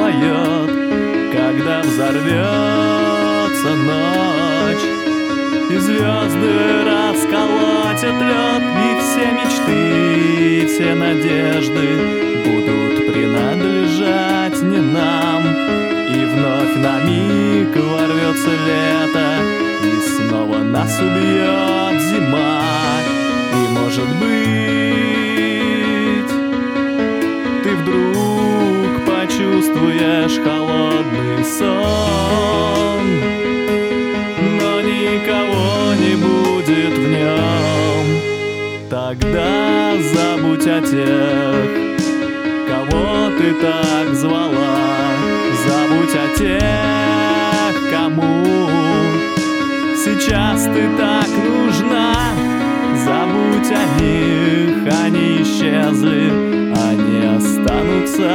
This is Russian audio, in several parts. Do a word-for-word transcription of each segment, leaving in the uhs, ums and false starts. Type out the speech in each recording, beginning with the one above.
поет, когда взорвется ночь, и звезды расколотят лед, и все мечты, и все надежды будут принадлежать не нам. И вновь на миг ворвется лето, и снова нас убьет зима. И может быть, ты вдруг почувствуешь холодный сон, но никого не будет в нем. Тогда забудь о тех, кого ты так звала. Забудь о тех, кому сейчас ты так нужна. Забудь о них, они исчезли, они останутся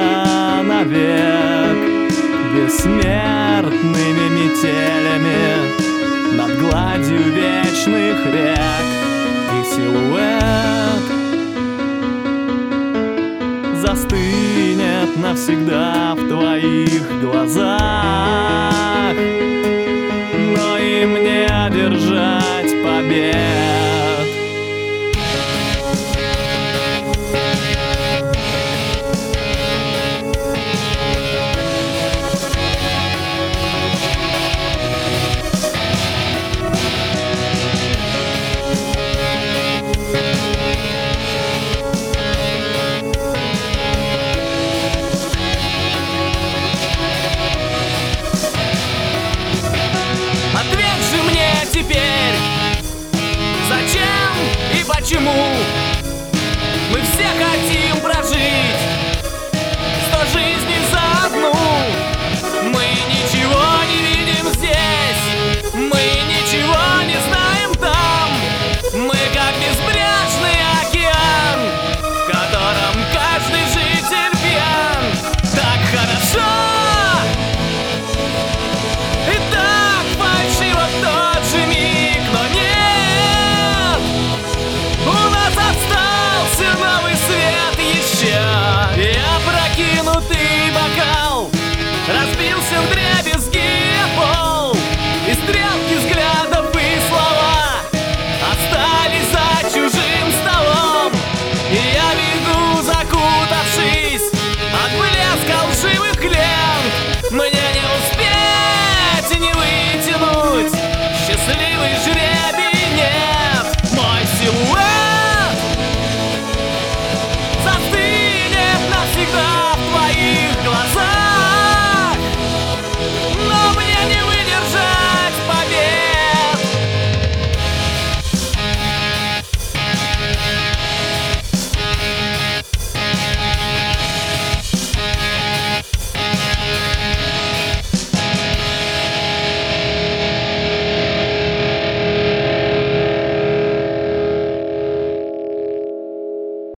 навек бессмертными метелями над гладью вечных рек. И силуэт застынет навсегда в твоих глазах, но им не одержать побед. Теперь зачем и почему мы все хотим прожить сто жизней за одну? Мы ничего не видим здесь, мы ничего не знаем там. Мы как безбрежный океан, в котором каждый житель пьян. Так хорошо и так фальшиво тот же миг, но нет, у нас остался новый свет еще. И опрокинутый бокал